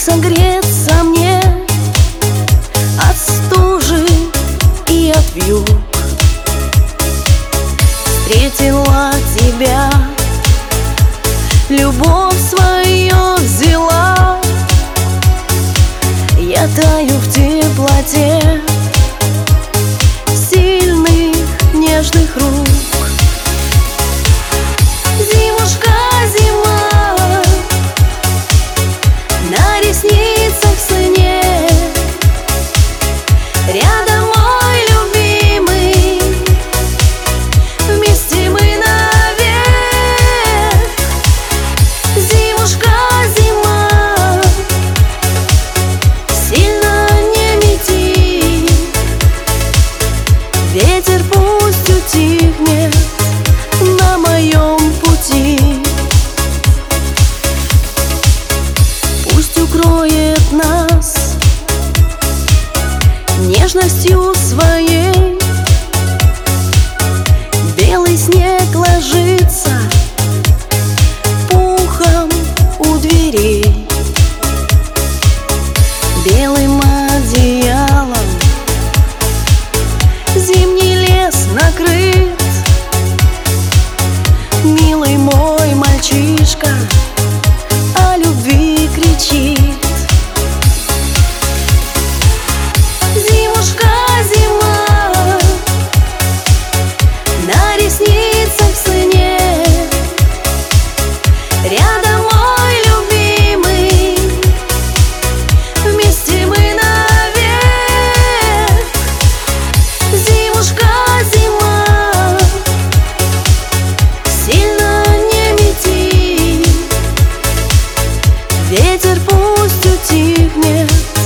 согреться мне от стужи и от вьюг. Встретила тебя, любовь свою взяла, я таю в теплоте сильных нежных рук. Зимушка, зима, на ресницах в сыне, рядом мой любимый, вместе мы навек. Зимушка, зима, сильно не мети, ветер пусть утихнет на моем пути. Пусть укроет нас нежностью своей, белый снег ложится пухом у дверей, белым одеялом зимний лес накрыт. Милый мой мальчишка о любви кричит. Зимушка, зима, на ресницах в сыне, рядом мой любимый, вместе мы навек. Зимушка, зима, сильно не мети, ветер пусть утихнет